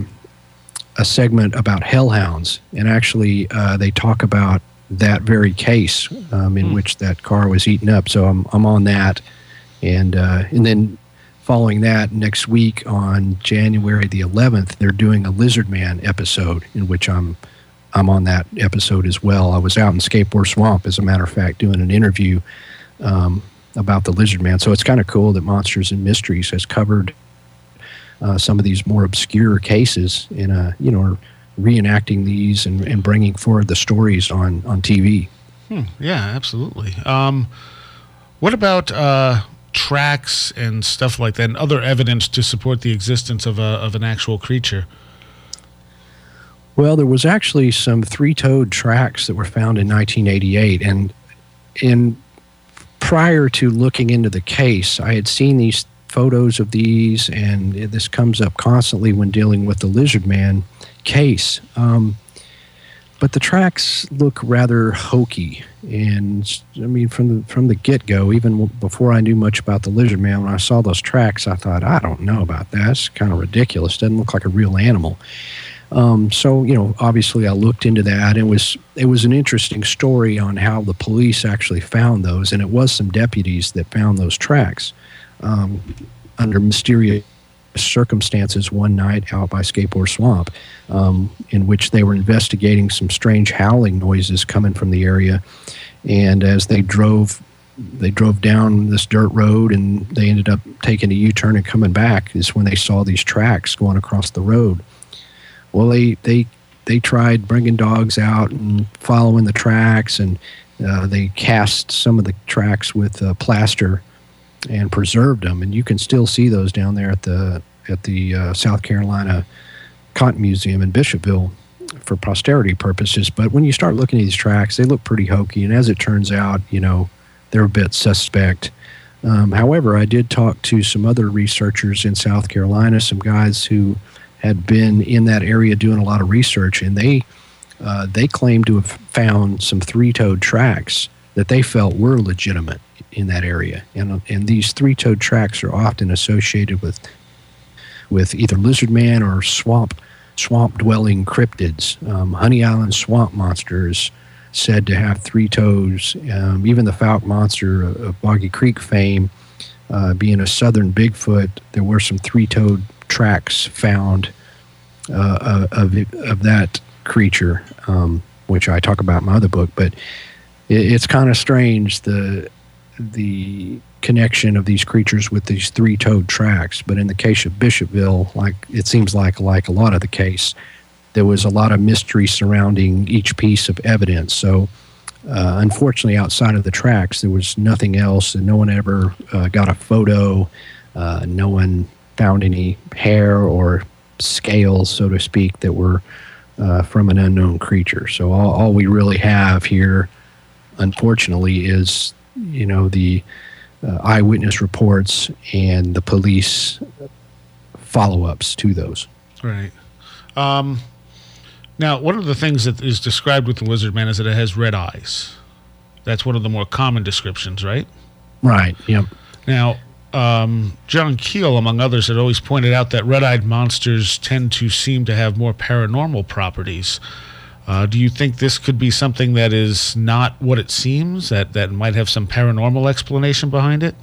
a segment about hellhounds, and actually they talk about that very case in which that car was eaten up. So I'm on that, and then following that, next week on January the 11th, they're doing a Lizard Man episode in which I'm on that episode as well. I was out in Skateboard Swamp, as a matter of fact, doing an interview about the Lizard Man. So it's kind of cool that Monsters and Mysteries has covered some of these more obscure cases and reenacting these and bringing forward the stories on TV. Yeah, absolutely. What about tracks and stuff like that, and other evidence to support the existence of an actual creature? Well, there was actually some three-toed tracks that were found in 1988, and prior to looking into the case, I had seen these photos of these, and this comes up constantly when dealing with the Lizard Man case. But the tracks look rather hokey, and I mean, from the get-go, even before I knew much about the Lizard Man, when I saw those tracks, I thought, I don't know about that. It's kind of ridiculous. Doesn't look like a real animal. So, obviously I looked into that, and it was an interesting story on how the police actually found those, and it was some deputies that found those tracks under mysterious circumstances one night out by Skateboard Swamp, in which they were investigating some strange howling noises coming from the area. And as they drove down this dirt road, and they ended up taking a U-turn and coming back, is when they saw these tracks going across the road. Well, they tried bringing dogs out and following the tracks, and they cast some of the tracks with plaster and preserved them, and you can still see those down there at the South Carolina Cotton Museum in Bishopville for posterity purposes. But when you start looking at these tracks, they look pretty hokey, and as it turns out, they're a bit suspect. However, I did talk to some other researchers in South Carolina, some guys who had been in that area doing a lot of research, and they claimed to have found some three-toed tracks that they felt were legitimate in that area. And these three-toed tracks are often associated with either Lizard Man or swamp-dwelling cryptids. Honey Island swamp monsters said to have three toes. Even the Fouke monster of Boggy Creek fame, being a southern Bigfoot, there were some three-toed tracks found of that creature, which I talk about in my other book. But it's kind of strange, the connection of these creatures with these three-toed tracks. But in the case of Bishopville, it seems like a lot of the case, there was a lot of mystery surrounding each piece of evidence. So unfortunately, outside of the tracks, there was nothing else, and no one ever got a photo. No one found any hair or scales, so to speak, that were from an unknown creature. So all we really have here, unfortunately, is the eyewitness reports and the police follow-ups to those. Right. Now, one of the things that is described with the Lizard Man is that it has red eyes. That's one of the more common descriptions, right? Right, yep. Now, John Keel, among others, had always pointed out that red-eyed monsters tend to seem to have more paranormal properties. Do you think this could be something that is not what it seems, that might have some paranormal explanation behind it?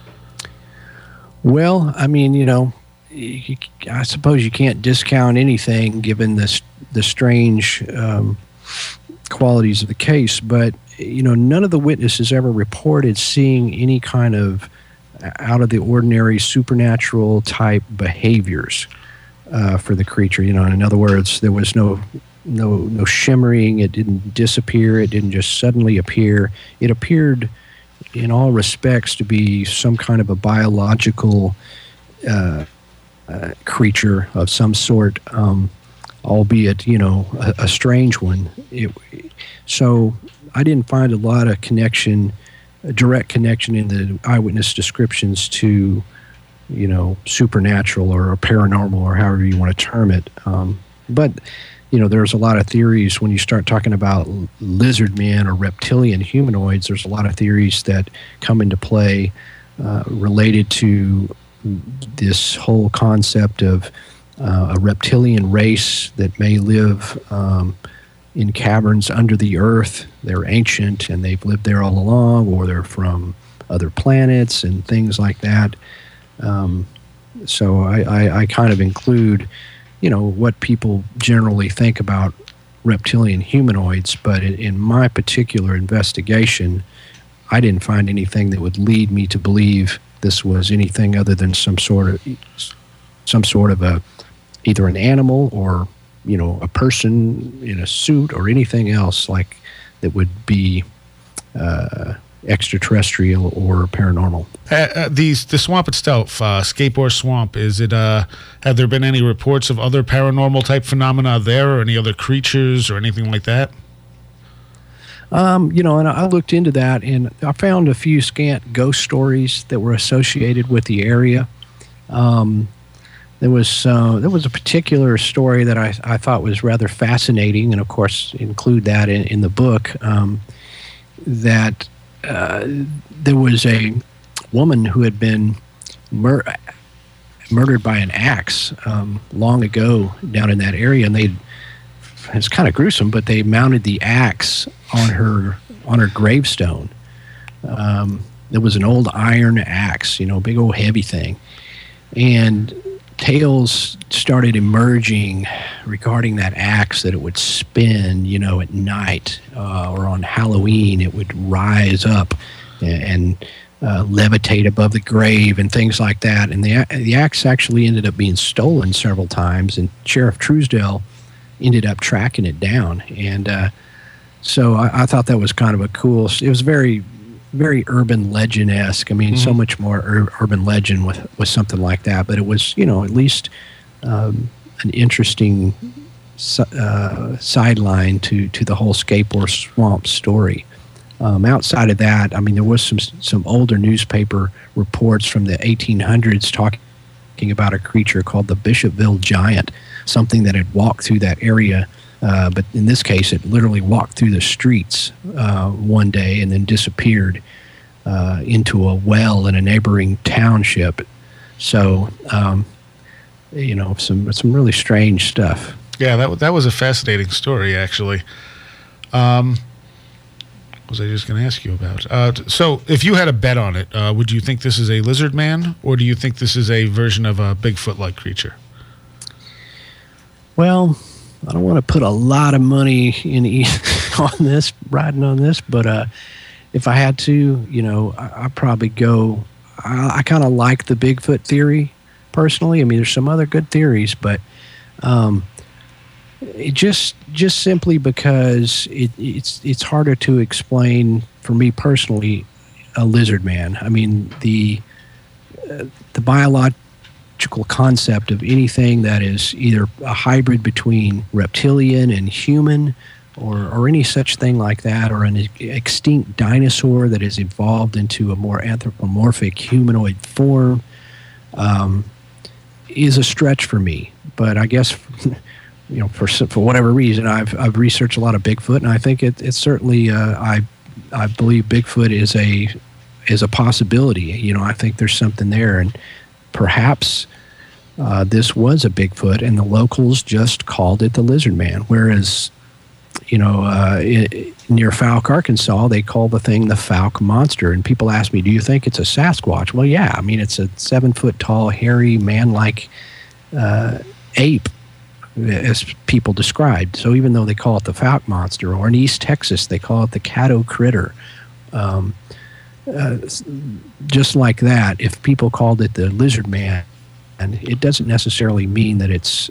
Well, I mean, I suppose you can't discount anything given the strange qualities of the case, but, none of the witnesses ever reported seeing any kind of out-of-the-ordinary supernatural type behaviors for the creature. In other words, there was no shimmering. It didn't disappear. It didn't just suddenly appear. It appeared in all respects to be some kind of a biological creature of some sort, albeit a strange one. So I didn't find a lot of direct connection in the eyewitness descriptions to supernatural or paranormal, or however you want to term it. But there's a lot of theories when you start talking about lizard men or reptilian humanoids. There's a lot of theories that come into play related to this whole concept of a reptilian race that may live in caverns under the earth. They're ancient and they've lived there all along, or they're from other planets and things like that. So I kind of include, what people generally think about reptilian humanoids, but in my particular investigation, I didn't find anything that would lead me to believe this was anything other than some sort of a either an animal or a person in a suit or anything else like that would be extraterrestrial or paranormal. The swamp itself, Skateboard Swamp, is it? Have there been any reports of other paranormal type phenomena there, or any other creatures or anything like that? And I looked into that, and I found a few scant ghost stories that were associated with the area. There was a particular story that I thought was rather fascinating, and of course include that in the book. That there was a woman who had been murdered by an axe long ago down in that area, and it's kind of gruesome, but they mounted the axe on her gravestone. It was an old iron axe, big old heavy thing, and tales started emerging regarding that axe, that it would spin, at night or on Halloween. It would rise up and levitate above the grave and things like that. And the axe actually ended up being stolen several times, and Sheriff Truesdale ended up tracking it down. And so I thought that was kind of a cool. It was very, very urban legend-esque. I mean, so much more urban legend with something like that. But it was, at least an interesting sideline to the whole Skateboard Swamp story. Outside of that, I mean, there was some older newspaper reports from the 1800s talking about a creature called the Bishopville Giant, something that had walked through that area. But in this case, it literally walked through the streets one day and then disappeared into a well in a neighboring township. So, some really strange stuff. Yeah, that was a fascinating story, actually. What was I just going to ask you about? So, if you had a bet on it, would you think this is a lizard man, or do you think this is a version of a Bigfoot-like creature? Well, I don't want to put a lot of money riding on this, but if I had to, I'd probably go. I kind of like the Bigfoot theory personally. I mean, there's some other good theories, but it just simply because it's harder to explain for me personally a lizard man. I mean, the biological concept of anything that is either a hybrid between reptilian and human, or any such thing like that, or an extinct dinosaur that has evolved into a more anthropomorphic humanoid form, is a stretch for me. But I guess for whatever reason, I've researched a lot of Bigfoot, and I think it's certainly I believe Bigfoot is a possibility. I think there's something there, and perhaps this was a Bigfoot, and the locals just called it the Lizard Man. Whereas, near Fouke, Arkansas, they call the thing the Fouke Monster. And people ask me, do you think it's a Sasquatch? Well, yeah. I mean, it's a 7-foot-tall, hairy, man-like ape, as people described. So even though they call it the Fouke Monster, or in East Texas, they call it the Caddo Critter. Just like that, if people called it the Lizard Man, and it doesn't necessarily mean that it's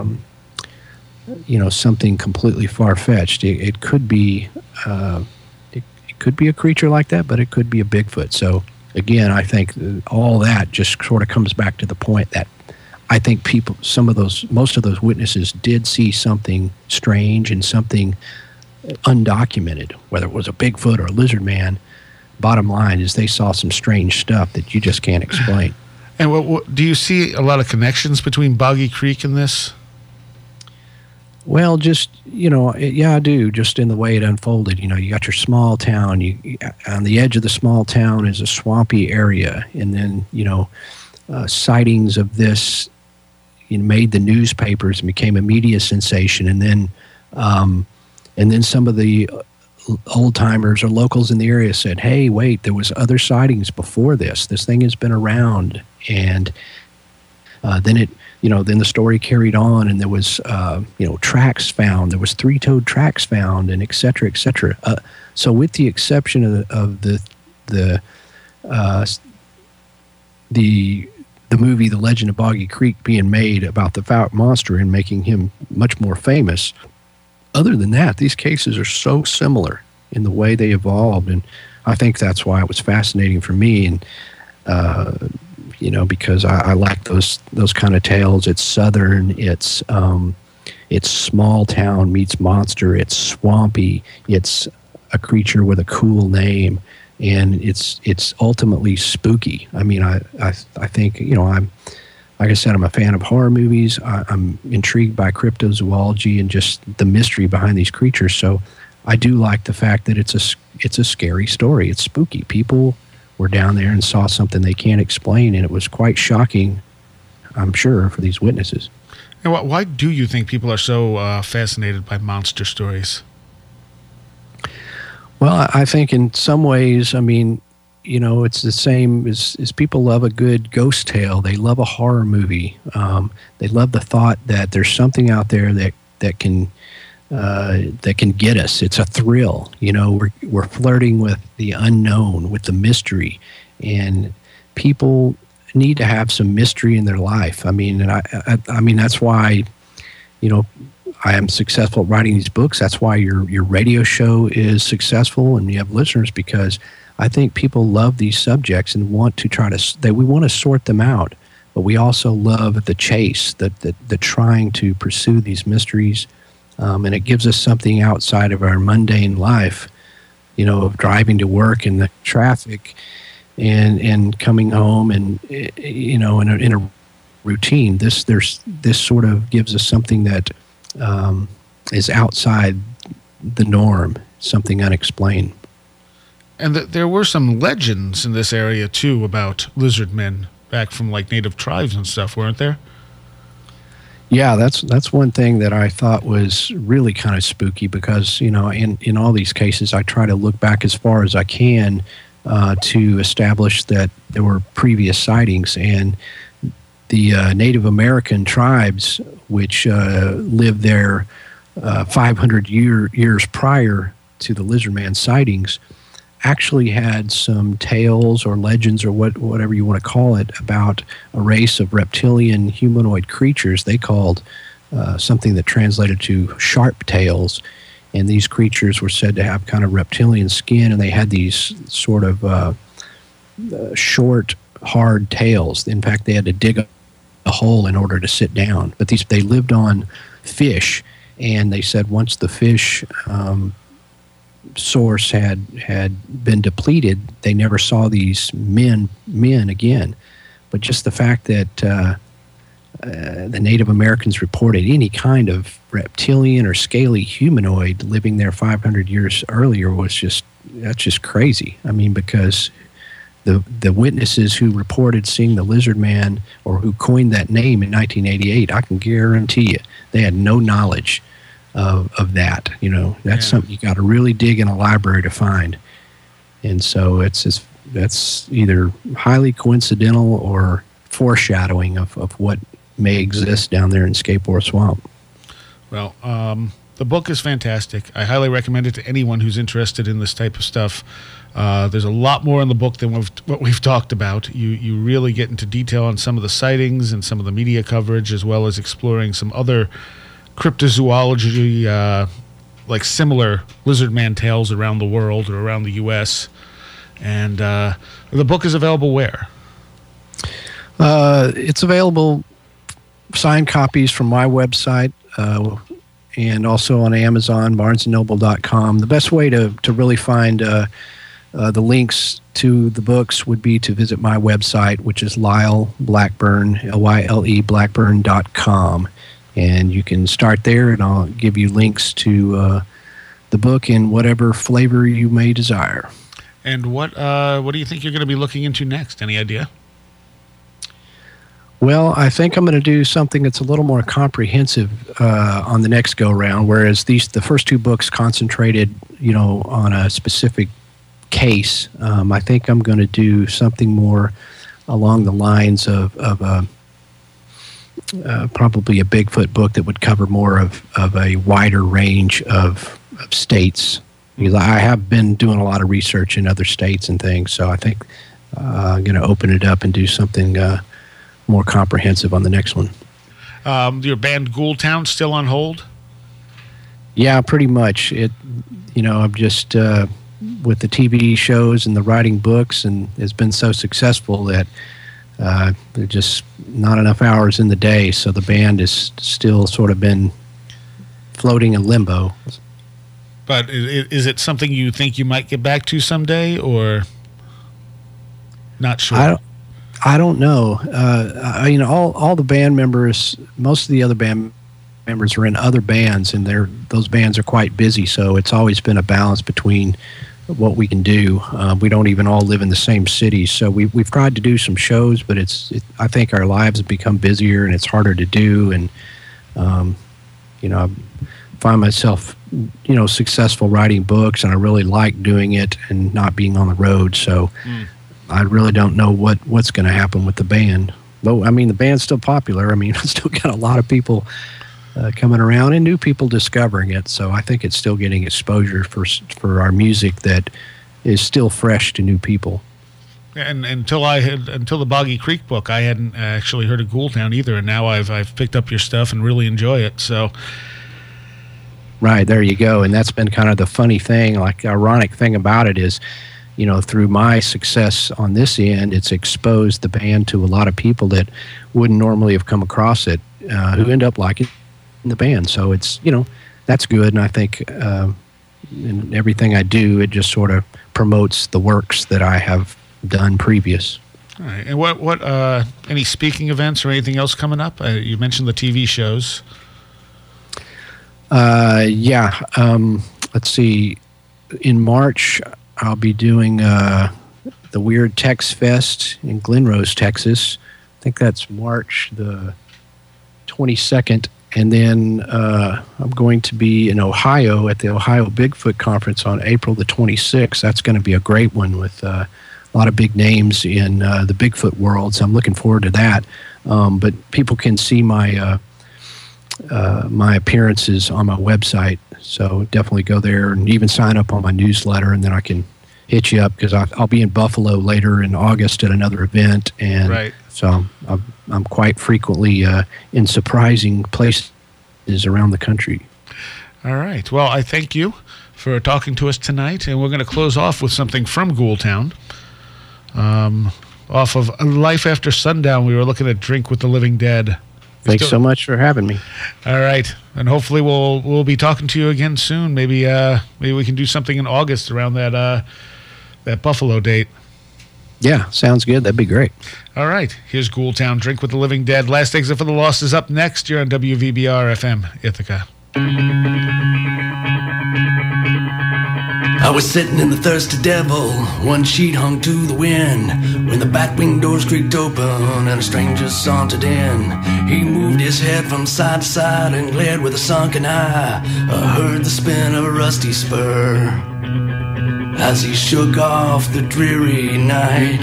something completely far-fetched. It could be it could be a creature like that, but it could be a Bigfoot. So again, I think all that just sort of comes back to the point that I think most of those witnesses did see something strange and something undocumented, whether it was a Bigfoot or a lizard man. Bottom line is they saw some strange stuff that you just can't explain. And what do you see a lot of connections between Boggy Creek and this? Well, just, yeah, I do. Just in the way it unfolded. You got your small town. On the edge of the small town is a swampy area, and then sightings of this made the newspapers and became a media sensation, and then some of the old timers or locals in the area said, "Hey, wait, there was other sightings before this. This thing has been around," and then the story carried on, and there was tracks found. There was three-toed tracks found, and et cetera, et cetera. So, with the exception of the movie The Legend of Boggy Creek being made about the Fouke monster and making him much more famous, other than that, these cases are so similar in the way they evolved, and I think that's why it was fascinating for me. And because I like those kind of tales. It's southern. It's small town meets monster. It's swampy. It's a creature with a cool name, and it's ultimately spooky. I mean, I think I'm, like I said, I'm a fan of horror movies. I'm intrigued by cryptozoology and just the mystery behind these creatures. So I do like the fact that it's a scary story. It's spooky. People were down there and saw something they can't explain, and it was quite shocking, I'm sure, for these witnesses. And why do you think people are so fascinated by monster stories? Well, I think in some ways, it's the same as people love a good ghost tale. They love a horror movie. They love the thought that there's something out there that can get us. It's a thrill. We're flirting with the unknown, with the mystery, and people need to have some mystery in their life. I mean, that's why, I am successful at writing these books. That's why your radio show is successful and you have listeners, because I think people love these subjects and want to we want to sort them out, but we also love the chase, the trying to pursue these mysteries. And it gives us something outside of our mundane life, of driving to work in the traffic and coming home and, in a routine. This sort of gives us something that is outside the norm, something unexplained. And there were some legends in this area, too, about lizard men back from, native tribes and stuff, weren't there? Yeah, that's one thing that I thought was really kind of spooky, because in all these cases I try to look back as far as I can to establish that there were previous sightings, and the Native American tribes, which lived there 500 years prior to the lizard man sightings, actually had some tales or legends or whatever you want to call it about a race of reptilian humanoid creatures they called something that translated to sharp tails. And these creatures were said to have kind of reptilian skin, and they had these sort of short, hard tails. In fact, they had to dig a hole in order to sit down. But they lived on fish, and they said once the fish source had been depleted, they never saw these men again. But just the fact that the Native Americans reported any kind of reptilian or scaly humanoid living there 500 years earlier that's just crazy. I mean, because the witnesses who reported seeing the lizard man, or who coined that name in 1988, I can guarantee you they had no knowledge of that. That's something you got to really dig in a library to find. And so that's either highly coincidental or foreshadowing of what may exist down there in Skateboard Swamp. Well, the book is fantastic. I highly recommend it to anyone who's interested in this type of stuff. There's a lot more in the book than what we've talked about. You really get into detail on some of the sightings and some of the media coverage, as well as exploring some other cryptozoology, like similar lizard man tales around the world or around the U.S. And the book is available where? It's available, signed copies from my website, and also on Amazon, BarnesandNoble.com. The best way to really find the links to the books would be to visit my website, which is Lyle Blackburn, Lyle Blackburn.com. And you can start there, and I'll give you links to the book in whatever flavor you may desire. And what do you think you're going to be looking into next? Any idea? Well, I think I'm going to do something that's a little more comprehensive on the next go-round, whereas the first two books concentrated, on a specific case. I think I'm going to do something more along the lines of probably a Bigfoot book that would cover more of a wider range of states. Because I have been doing a lot of research in other states and things, so I think I'm going to open it up and do something more comprehensive on the next one. Your band Ghoultown still on hold? Yeah, pretty much. I'm just with the TV shows and the writing books, and it's been so successful that there's just not enough hours in the day, so the band has still sort of been floating in limbo. But is it something you think you might get back to someday, or not sure? I don't know. All the band members, most of the other band members are in other bands, and those bands are quite busy. So it's always been a balance between what we can do. We don't even all live in the same city, so we've tried to do some shows, but I think our lives have become busier and it's harder to do. And I find myself successful writing books, and I really like doing it and not being on the road. So. I really don't know what's going to happen with the band. But, the band's still popular. It's still got a lot of people coming around and new people discovering it. So I think it's still getting exposure for our music that is still fresh to new people. And until the Boggy Creek book, I hadn't actually heard of Ghoultown either. And now I've picked up your stuff and really enjoy it. So. Right, there you go. And that's been kind of the funny thing, like ironic thing about it is, through my success on this end, it's exposed the band to a lot of people that wouldn't normally have come across it, who end up liking the band. So it's, that's good. And I think in everything I do, it just sort of promotes the works that I have done previous. All right. And what any speaking events or anything else coming up? You mentioned the TV shows. Yeah. Let's see. In March, I'll be doing the Weird Tex Fest in Glen Rose, Texas. I think that's March the 22nd. And then I'm going to be in Ohio at the Ohio Bigfoot Conference on April the 26th. That's going to be a great one with a lot of big names in the Bigfoot world. So I'm looking forward to that. But people can see my appearances on my website. So definitely go there and even sign up on my newsletter, and then I can hit you up because I'll be in Buffalo later in August at another event. And right. So I'm quite frequently in surprising places around the country. All right. Well, I thank you for talking to us tonight, and we're going to close off with something from Ghoultown. Off of Life After Sundown, we were looking at Drink with the Living Dead. Thanks so much for having me. All right, and hopefully we'll be talking to you again soon. Maybe we can do something in August around that Buffalo date. Yeah, sounds good. That'd be great. All right, here's Ghoultown, Drink with the Living Dead. Last Exit for the Lost is up next. You're on WVBR FM Ithaca. I was sitting in the Thirsty Devil, one sheet hung to the wind, when the back wing doors creaked open and a stranger sauntered in. He moved his head from side to side and glared with a sunken eye. I heard the spin of a rusty spur as he shook off the dreary night.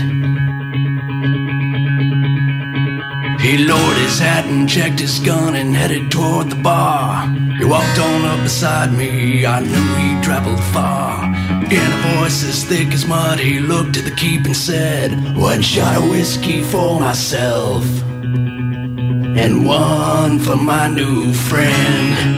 He lowered his hat and checked his gun and headed toward the bar. He walked on up beside me, I knew he'd traveled far. In a voice as thick as mud, he looked at the keep and said, "One shot of whiskey for myself, and one for my new friend."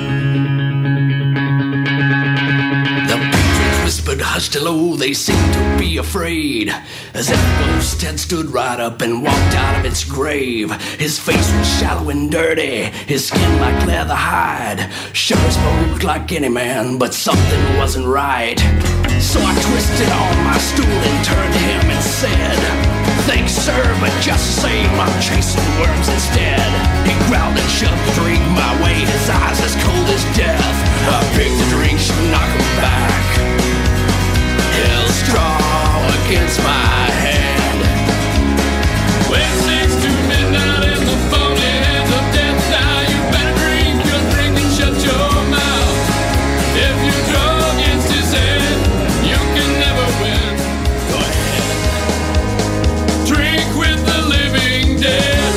Whispered hushed hello, they seemed to be afraid, as if a ghost had stood right up and walked out of its grave. His face was shallow and dirty, his skin like leather hide. Sure spoke like any man, but something wasn't right. So I twisted on my stool and turned to him and said, "Thanks, sir, but just the same, I'm chasing worms instead." He growled and shoved the drink my way, his eyes as cold as death. I picked the drink, she knocked him back. Held strong against my hand. When 6 to midnight in the phony hands of death, now you better drink your drink and shut your mouth. If you draw against his head, you can never win. Go ahead. Drink with the living dead.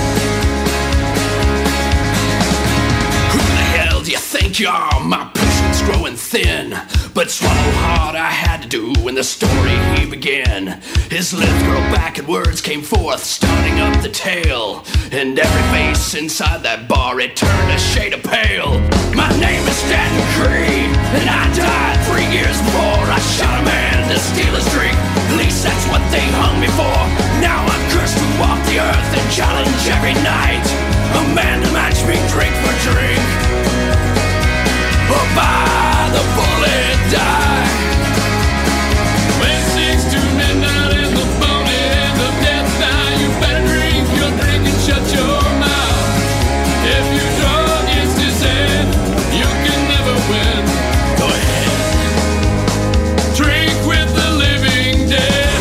Who the hell do you think you are? My patience growing thin, but swallow hard I had to do when the story he began. His lips curled back and words came forth, starting up the tale. And every face inside that bar, it turned a shade of pale. My name is Stanton Cree, and I died 3 years before. I shot a man to steal his drink, at least that's what they hung me for. Now I'm cursed to walk the earth and challenge every night a man to match me drink for drink, or by the bullet die. When 6 to midnight in the phony hands of death, now you better drink your drink and shut your mouth. If you draw against his head, you can never win. Go ahead. Drink with the living dead.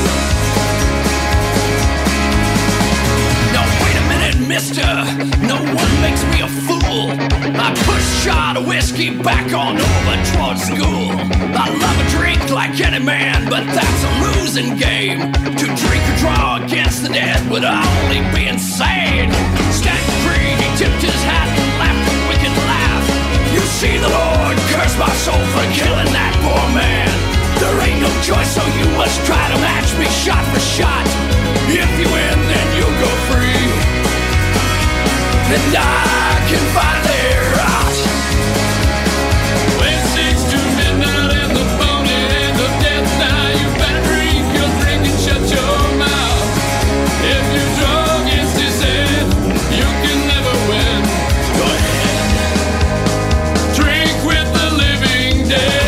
Now wait a minute, mister, no one makes me a fool. I push a shot of whiskey back on over towards school. I love a drink like any man, but that's a losing game. To drink or draw against the dead would only be insane. Stanton Cree, he tipped his hat and laughed a wicked laugh. You see, the Lord curse my soul for killing that poor man. There ain't no choice, so you must try to match me shot for shot. If you win, then you'll go free, and I can finally rot. When 6 to midnight in the phony hands of death, now you better drink your drink and shut your mouth. If you draw against his head, you can never win. Go ahead. Drink with the living dead.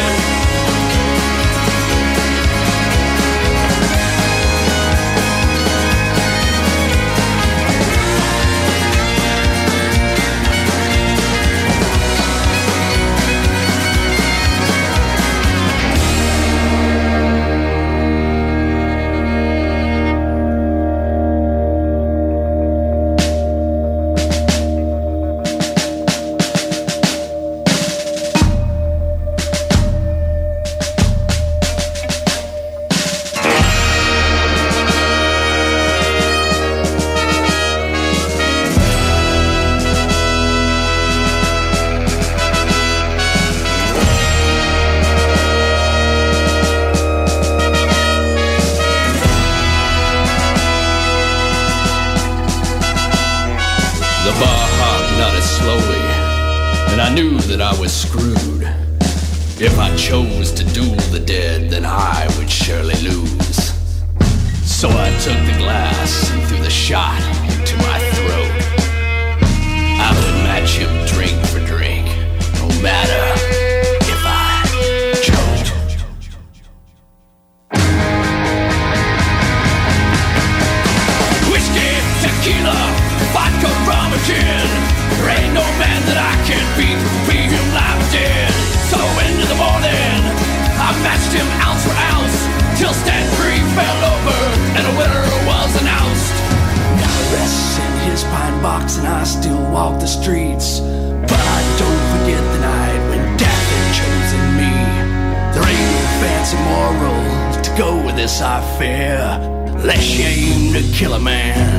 If I chose to duel the dead, then I would surely lose. So I took the glass and threw the shot to my throat. I would match him drink for drink, no matter if I choked. Whiskey, tequila, vodka, rum, and gin. There ain't no man that I can't beat, be him live or dead. So into the morning, I matched him ounce for ounce, till Stanton Cree fell over and a winner was announced. Now he rests in his pine box and I still walk the streets, but I don't forget the night when death had chosen me. There ain't no fancy moral to go with this, I fear, lest you aim to kill a man